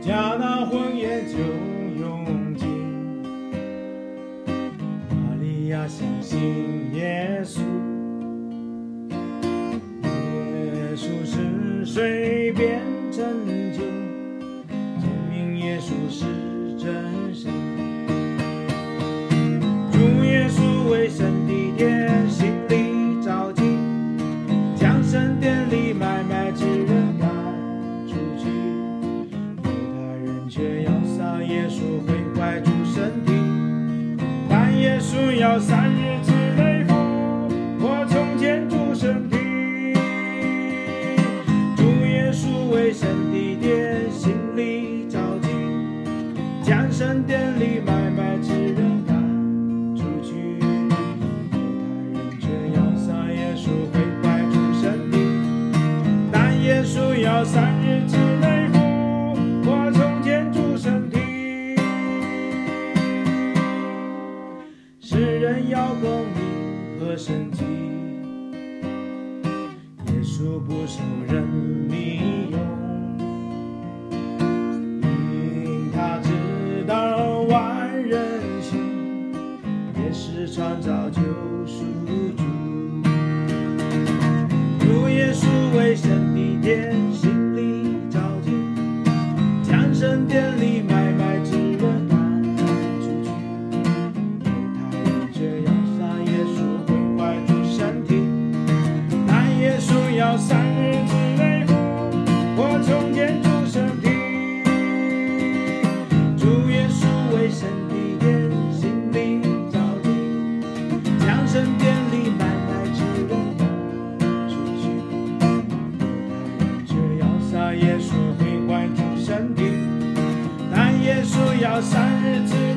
加那婚宴就用尽。玛利亚相信耶稣，耶稣是水变成酒，证明耶稣是真神。主耶稣为神的殿心里着急，将神殿里买卖之人赶出去。犹太人却要杀耶稣，毁坏主身体。但耶稣要3日之内复活，重建主身体。主耶稣为神的殿心里着急，将神殿里买卖之人赶出去。犹太人却要杀耶稣，毁坏主身体。但耶稣要3日之内复活，重建主身体。世人要公义和神迹，耶稣不受人利用，因他知道万人心，也是创造救赎主。主耶稣为神的殿心里着急，将神殿里买卖之人赶出去。犹太人却要杀耶稣，毁坏主身体。但耶稣要3日之内复活，重建主身体。主耶稣为神的殿心里着急，将神殿里买卖之人赶出去。犹太人却要杀耶稣，毁坏主身体。但耶稣要3日之